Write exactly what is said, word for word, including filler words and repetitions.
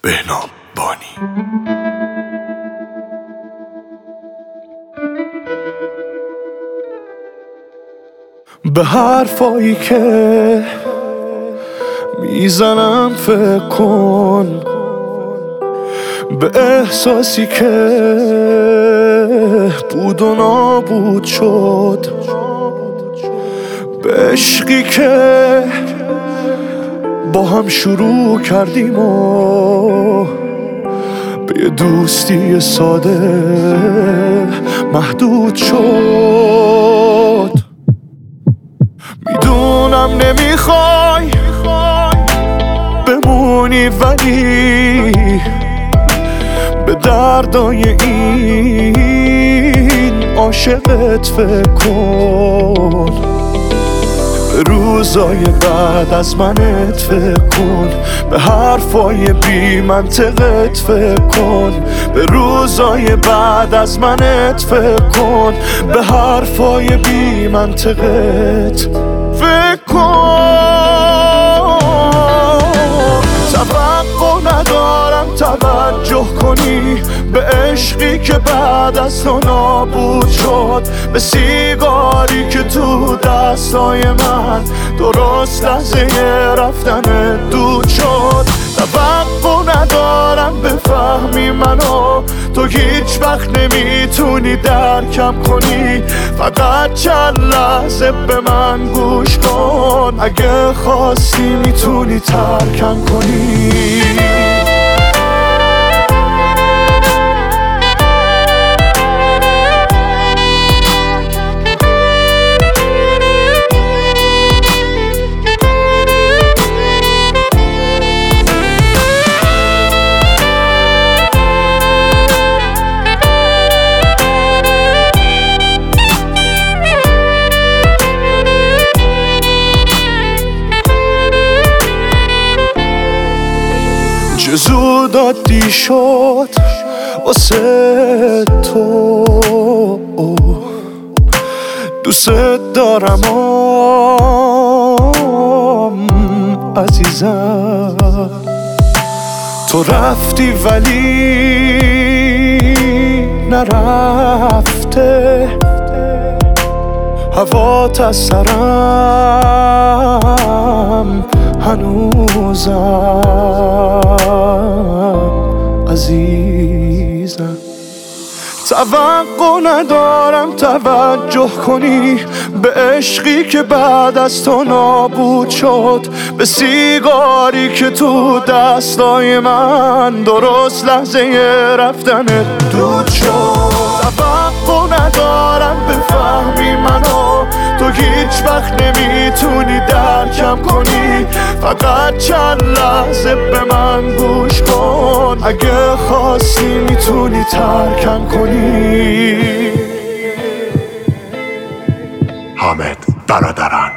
بهنام بانی. به حرفایی که میزنم فکر کن، به احساسی که بود و نابود شد، به عشقی که با هم شروع کردیم و به یه دوستی ساده محدود شد. میدونم نمیخوای بمونی، ولی به دردای این عاشقت فکر کن، به روزای بعد از منت فکر کن، به حرفای بی منطقت فکر کن، به روزای بعد از منت فکر کن، به حرفای بی منطقت فکر کن. توقع ندارم توجه کنی به عشقی که بعد از تو نابود شد، به سیگاری که تو دستای من درست لحظه رفتن دود شد. توقع ندارم بفهمی منو، تو هیچ وقت نمیتونی درکم کنی، فقط چند لحظه به من گوش کن، اگه خواستی میتونی ترکم کنی. زود عادی شد واسه تو، دوست دارم آم عزیزم. تو رفتی ولی نرفته، هوات از سرم هنوزم عزیزم. توقع ندارم توجه کنی به عشقی که بعد از تو نابود شد، به سیگاری که تو دستای من درست لحظه رفتن دود شد. توقع ندارم بفهمی منو، تو هیچ وقت نمیتونی درکم کنی، فقط چند لحظه به من گوش کن، اگه خواستی میتونی ترکم کنی. حامد برادران.